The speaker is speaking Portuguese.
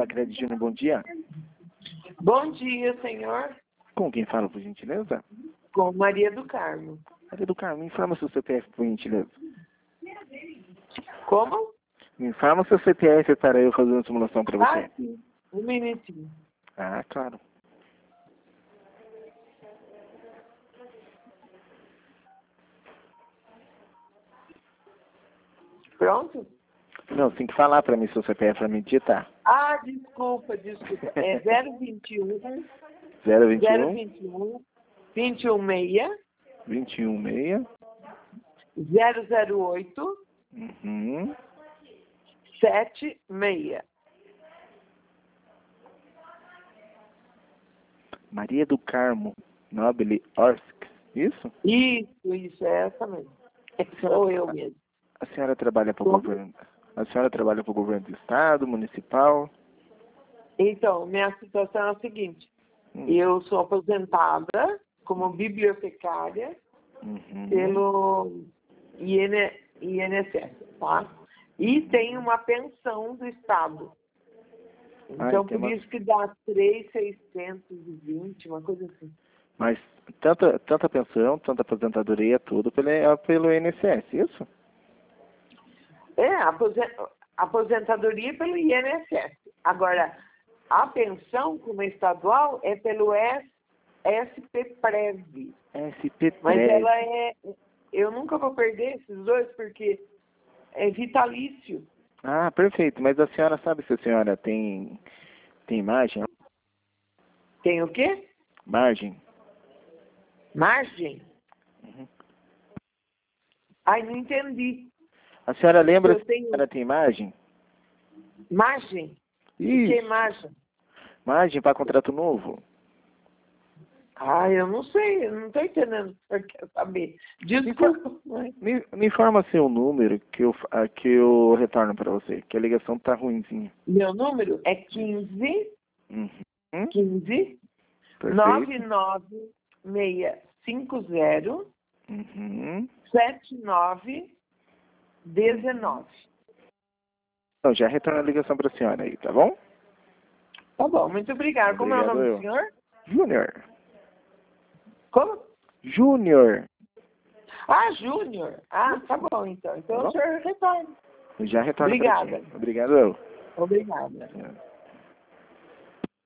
Fala, Crédito Júnior, bom dia. Bom dia, senhor. Com quem fala, por gentileza? Com Maria do Carmo. Maria do Carmo, me informa seu CPF, por gentileza. Como? Me informa seu CPF para eu fazer uma simulação para você. Ah, sim. Um minutinho. Ah, claro. Pronto? Não, você tem que falar para mim seu CPF para me digitar. Ah, desculpa. É 021 021 021 216 216 008 uhum. 76. Maria do Carmo Nobile Orsk, isso? Isso, é essa mesmo. Sou eu mesmo. A senhora trabalha para o governo? A senhora trabalha para o governo do estado, municipal? Então, minha situação é a seguinte. Eu sou aposentada como bibliotecária pelo INSS, tá? E tenho uma pensão do Estado. Então, por isso que dá 3.620, uma coisa assim. Mas tanta pensão, tanta aposentadoria, tudo pelo INSS, isso? É, aposentadoria pelo INSS. Agora, a pensão, como é estadual, é pelo SPPREV. SPPREV. Mas ela é... Eu nunca vou perder esses dois, porque é vitalício. Ah, perfeito. Mas a senhora sabe se a senhora tem margem? Tem o quê? Margem. Margem? Ai, não entendi. A senhora lembra se a tenho... senhora tem margem? Margem? Isso. Que margem? Margem para contrato novo? Ah, eu não sei, eu não estou entendendo o que você quer saber. Desculpa. Me informa seu número que eu retorno para você, que a ligação tá ruimzinha. Meu número é 15 15 99650 7919. Então, já retorno a ligação para a senhora aí, tá bom? Tá bom, muito obrigado. Como é o nome do senhor? Júnior. Como? Júnior. Ah, Júnior. Ah, tá bom, então. Então o senhor retorna. Já retorno. Obrigada. Obrigado. Obrigada.